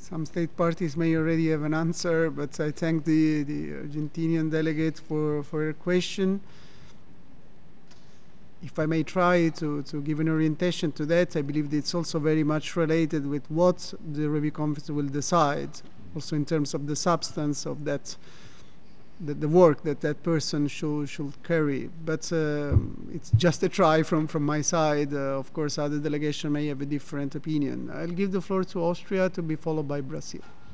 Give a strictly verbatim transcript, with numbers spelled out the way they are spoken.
Some state parties may already have an answer, but I thank the, the Argentinian delegate for, for her question. If I may try to, to give an orientation to that, I believe that it's also very much related with what the review conference will decide, also in terms of the substance of that, the, the work that that person should, should carry. But um, it's just a try from, from my side. Uh, of course, other delegation may have a different opinion. I'll give the floor to Austria to be followed by Brazil.